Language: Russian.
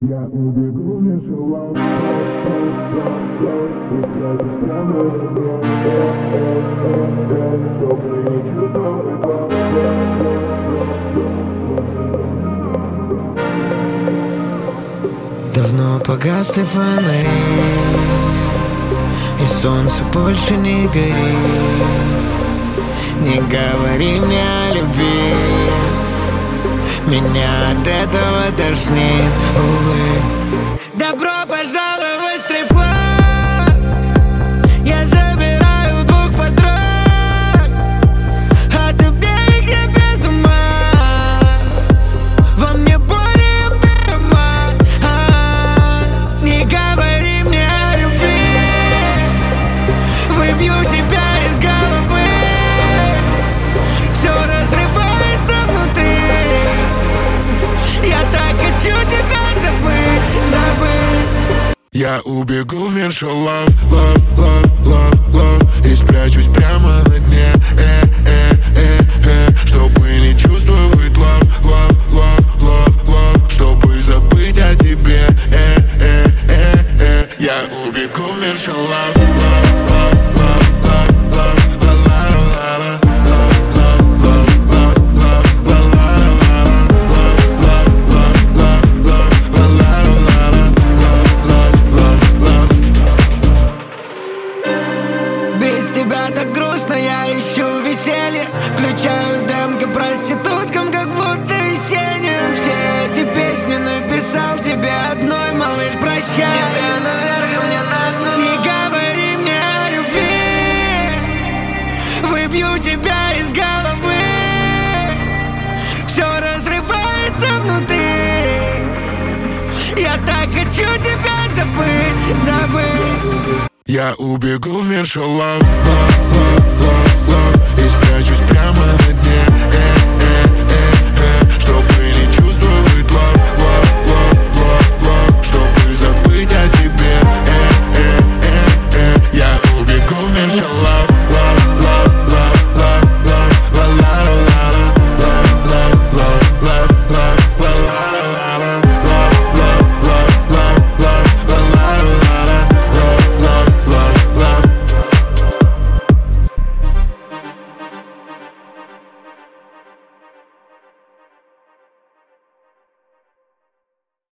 Я убегу в межелом, чтобы не чувствовать вас. Давно погасли фонари, и солнце больше не горит. Не говори мне о любви, меня от этого тошнит, увы. Добро пожаловать в стрип-клуб. Я забираю двух подруг, от обеих я без ума. Во мне боль и обима. Не говори мне о любви, выбью тебя из головы. Все разрывается внутри. Я так хочу тебя забыть, забыть. Я убегу в мир, что love, love, love, love, love, и спрячусь прямо на дне, чтобы не чувствовать love, love, love, love, love, чтобы забыть о тебе, Я убегу в мир, что love, love, love, love, love, love, la la la la, love, love, love, love, love, la la la la, love, love, love, love, love, la la la la, love, love, love, love. Без тебя так грустно, я ищу веселье. Включаю демки проституткам, как будто весенним. Все эти песни написал тебе одной, малыш, прощай. Тебя наверх, мне на дно. Не говори мне о любви, выбью тебя из головы. Все разрывается внутри. Я так хочу тебя забыть, забыть. Я убегу в мир, что love, love, love, love, love, и спрячусь прямо на дне.